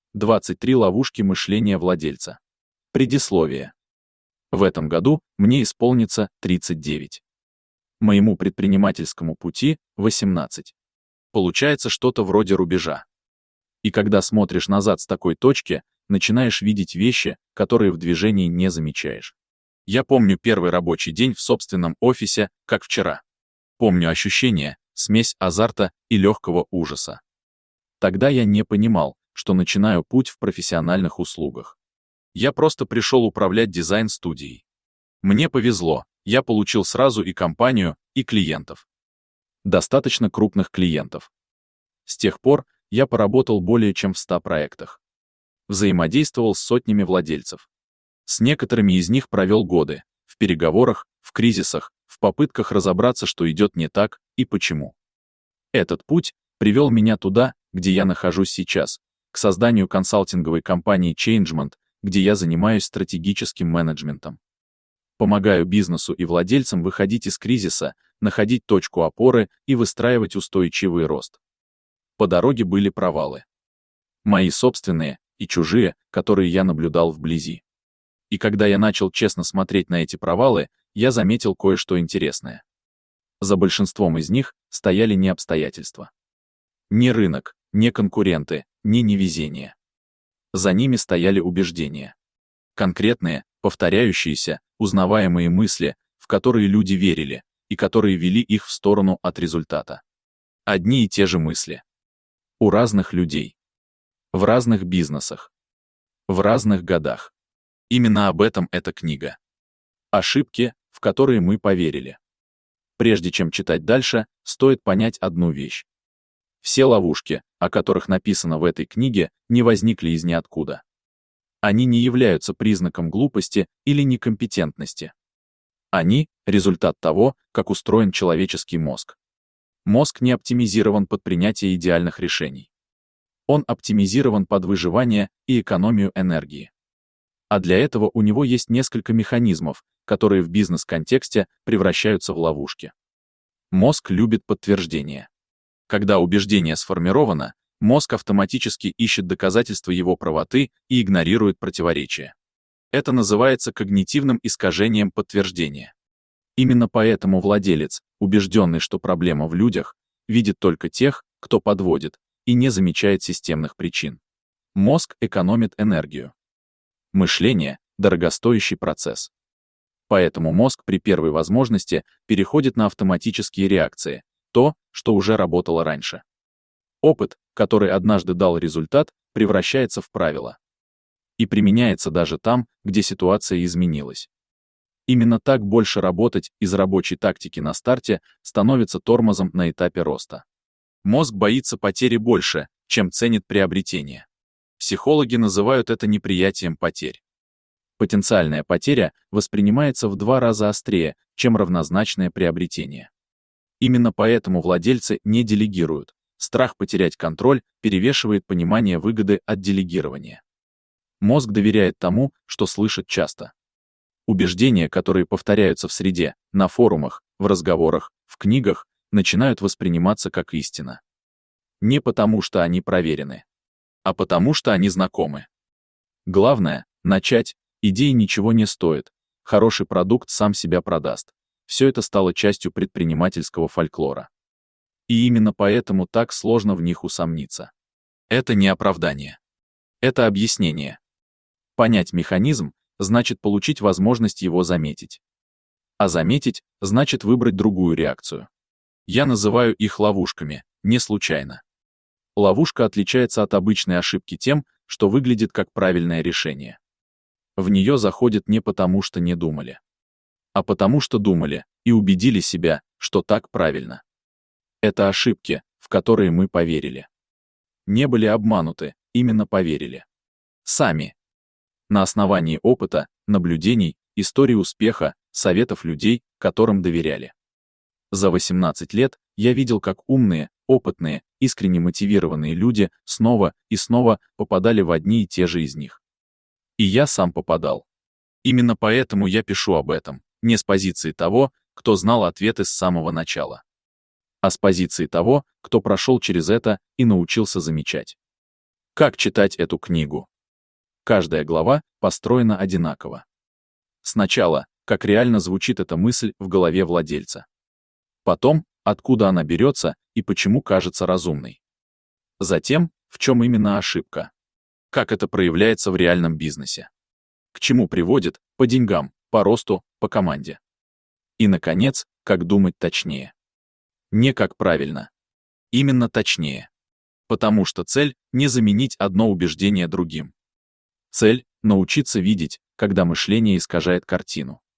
23 ловушки мышления владельца. Предисловие. В этом году мне исполнится 39. Моему предпринимательскому пути 18. Получается что-то вроде рубежа. И когда смотришь назад с такой точки, начинаешь видеть вещи, которые в движении не замечаешь. Я помню первый рабочий день в собственном офисе, как вчера. Помню ощущение, смесь азарта и легкого ужаса. Тогда я не понимал, что начинаю путь в профессиональных услугах. Я просто пришел управлять дизайн-студией. Мне повезло, я получил сразу и компанию, и клиентов. Достаточно крупных клиентов. С тех пор я поработал более чем в 100 проектах. Взаимодействовал с сотнями владельцев. С некоторыми из них провел годы, в переговорах, в кризисах, в попытках разобраться, что идет не так и почему. Этот путь привел меня туда, где я нахожусь сейчас, к созданию консалтинговой компании Changement, где я занимаюсь стратегическим менеджментом. Помогаю бизнесу и владельцам выходить из кризиса, находить точку опоры и выстраивать устойчивый рост. По дороге были провалы. Мои собственные и чужие, которые я наблюдал вблизи. И когда я начал честно смотреть на эти провалы, я заметил кое-что интересное. За большинством из них стояли не обстоятельства. Не рынок, не конкуренты, не невезение. За ними стояли убеждения. Конкретные, повторяющиеся, узнаваемые мысли, в которые люди верили, и которые вели их в сторону от результата. Одни и те же мысли. У разных людей. В разных бизнесах. В разных годах. Именно об этом эта книга. Ошибки, в которые мы поверили. Прежде чем читать дальше, стоит понять одну вещь. Все ловушки, о которых написано в этой книге, не возникли из ниоткуда. Они не являются признаком глупости или некомпетентности. Они — результат того, как устроен человеческий мозг. Мозг не оптимизирован под принятие идеальных решений. Он оптимизирован под выживание и экономию энергии. А для этого у него есть несколько механизмов, которые в бизнес-контексте превращаются в ловушки. Мозг любит подтверждение. Когда убеждение сформировано, мозг автоматически ищет доказательства его правоты и игнорирует противоречия. Это называется когнитивным искажением подтверждения. Именно поэтому владелец, убежденный, что проблема в людях, видит только тех, кто подводит, и не замечает системных причин. Мозг экономит энергию. Мышление — дорогостоящий процесс. Поэтому мозг при первой возможности переходит на автоматические реакции, то, что уже работало раньше. Опыт, который однажды дал результат, превращается в правило. И применяется даже там, где ситуация изменилась. Именно так больше работать из рабочей тактики на старте становится тормозом на этапе роста. Мозг боится потери больше, чем ценит приобретение. Психологи называют это неприятием потерь. Потенциальная потеря воспринимается в 2 раза острее, чем равнозначное приобретение. Именно поэтому владельцы не делегируют. Страх потерять контроль перевешивает понимание выгоды от делегирования. Мозг доверяет тому, что слышит часто. Убеждения, которые повторяются в среде, на форумах, в разговорах, в книгах, начинают восприниматься как истина. Не потому, что они проверены, а потому, что они знакомы. Главное — начать, идеи ничего не стоят, хороший продукт сам себя продаст. Все это стало частью предпринимательского фольклора. И именно поэтому так сложно в них усомниться. Это не оправдание. Это объяснение. Понять механизм значит получить возможность его заметить. А заметить значит выбрать другую реакцию. Я называю их ловушками, не случайно. Ловушка отличается от обычной ошибки тем, что выглядит как правильное решение. В нее заходят не потому, что не думали, а потому, что думали и убедили себя, что так правильно. Это ошибки, в которые мы поверили. Не были обмануты, именно поверили. Сами. На основании опыта, наблюдений, истории успеха, советов людей, которым доверяли. За 18 лет я видел, как умные, опытные, искренне мотивированные люди снова и снова попадали в одни и те же из них. И я сам попадал. Именно поэтому я пишу об этом, не с позиции того, кто знал ответы с самого начала, а с позиции того, кто прошел через это и научился замечать. Как читать эту книгу? Каждая глава построена одинаково. Сначала, как реально звучит эта мысль в голове владельца. Потом, откуда она берется и почему кажется разумной. Затем, в чем именно ошибка. Как это проявляется в реальном бизнесе. К чему приводит, по деньгам, по росту, по команде. И, наконец, как думать точнее. Не как правильно. Именно точнее. Потому что цель — не заменить одно убеждение другим. Цель — научиться видеть, когда мышление искажает картину.